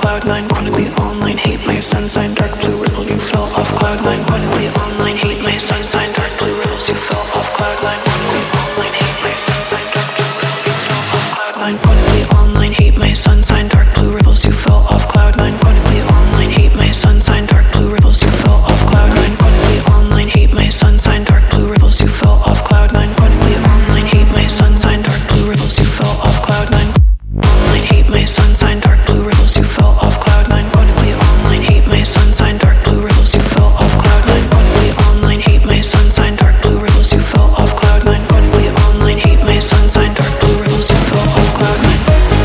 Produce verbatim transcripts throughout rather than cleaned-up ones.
cloud nine, chronically online, hate my sun sign, dark blue ripple, you fell off cloud nine, chronically online, hate my sun sign, dark blue ripples, you fell off cloud nine, chronically online, hate my sun sign, dark blue ripple, you fell off cloud nine, chronically online, hate my sun sign, dark blue ripples, you fell off cloud nine, chronically online, hate my sun sign, dark blue ripples, you fell off cloud nine, chronically online, hate my sun sign, dark blue ripples, you fell off cloud nine, chronically online, hate my sun sign, dark blue ripples, you fell off cloud nine. Online hate my sun sign, dark blue ripples, you fell off cloud nine, chronically online, hate my sun sign, dark blue ripples, you fell off cloud nine, chronically online, hate my sun sign, dark blue ripples, you fell off cloud nine, chronically online, hate my sun sign, dark blue ripples, you fell off cloud nine.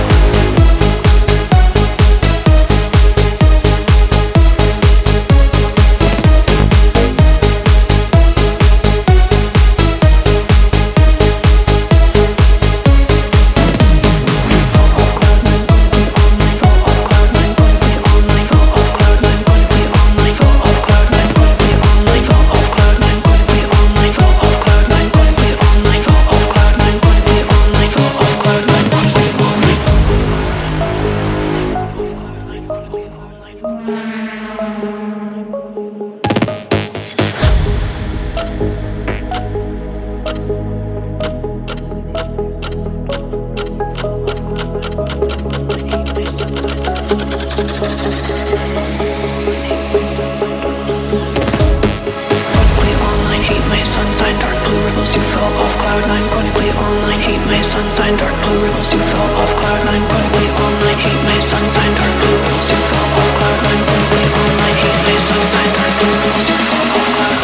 You fell off cloud nine, chronically online, hate my sun sign, dark blue ripples, you fell off cloud nine, chronically online, hate my sun sign, dark blue ripples, you fell off cloud nine, chronically online, hate my sun sign, dark blue ripples, you fell off cloud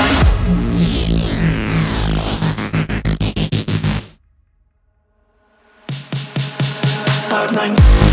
nine. Cloud nine.